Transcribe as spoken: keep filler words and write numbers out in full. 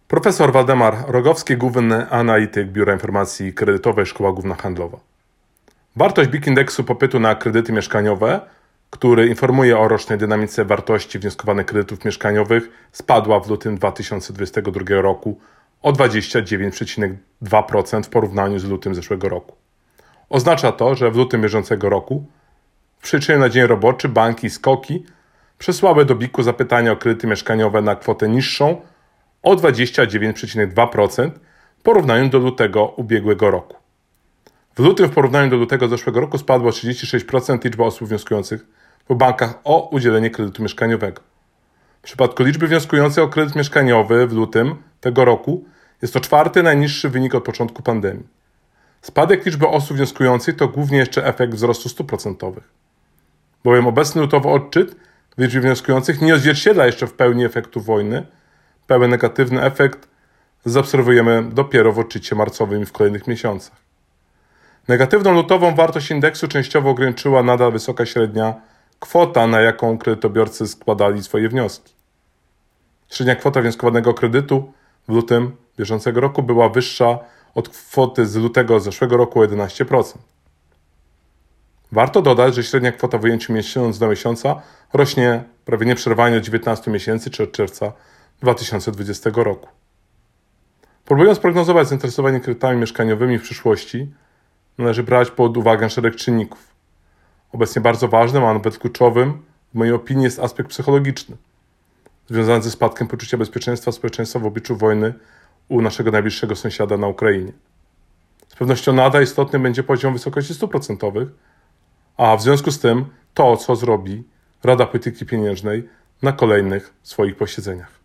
Profesor Waldemar Rogowski, główny analityk Biura Informacji Kredytowej, Szkoła Główna Handlowa. Wartość B I K indeksu popytu na kredyty mieszkaniowe, który informuje o rocznej dynamice wartości wnioskowanych kredytów mieszkaniowych, spadła w lutym dwa tysiące dwudziestego drugiego roku o dwadzieścia dziewięć przecinek dwa procent w porównaniu z lutym zeszłego roku. Oznacza to, że w lutym bieżącego roku w przeliczeniu na dzień roboczy banki i SKOK-i przesłały do B I K-u zapytania o kredyty mieszkaniowe na kwotę niższą o dwadzieścia dziewięć przecinek dwa procent w porównaniu do lutego ubiegłego roku. W lutym w porównaniu do lutego zeszłego roku spadło o trzydzieści sześć procent liczba osób wnioskujących w bankach o udzielenie kredytu mieszkaniowego. W przypadku liczby wnioskujących o kredyt mieszkaniowy w lutym tego roku jest to czwarty najniższy wynik od początku pandemii. Spadek liczby osób wnioskujących to głównie jeszcze efekt wzrostu stóp procentowych. Bowiem obecny lutowy odczyt w liczbie wnioskujących nie odzwierciedla jeszcze w pełni efektu wojny. Pełen negatywny efekt zaobserwujemy dopiero w odczycie marcowym i w kolejnych miesiącach. Negatywną lutową wartość indeksu częściowo ograniczyła nadal wysoka średnia kwota, na jaką kredytobiorcy składali swoje wnioski. Średnia kwota wnioskowanego kredytu w lutym bieżącego roku była wyższa od kwoty z lutego zeszłego roku o jedenaście procent. Warto dodać, że średnia kwota w ujęciu miesiąc do miesiąca rośnie prawie nieprzerwanie od dziewiętnastu miesięcy czy od czerwca dwa tysiące dwudziestego roku. Próbując prognozować zainteresowanie kredytami mieszkaniowymi w przyszłości, należy brać pod uwagę szereg czynników. Obecnie bardzo ważnym, a nawet kluczowym, w mojej opinii, jest aspekt psychologiczny, związany ze spadkiem poczucia bezpieczeństwa społeczeństwa w obliczu wojny u naszego najbliższego sąsiada na Ukrainie. Z pewnością nadal istotny będzie poziom wysokości stóp procentowych, a w związku z tym to, co zrobi Rada Polityki Pieniężnej na kolejnych swoich posiedzeniach.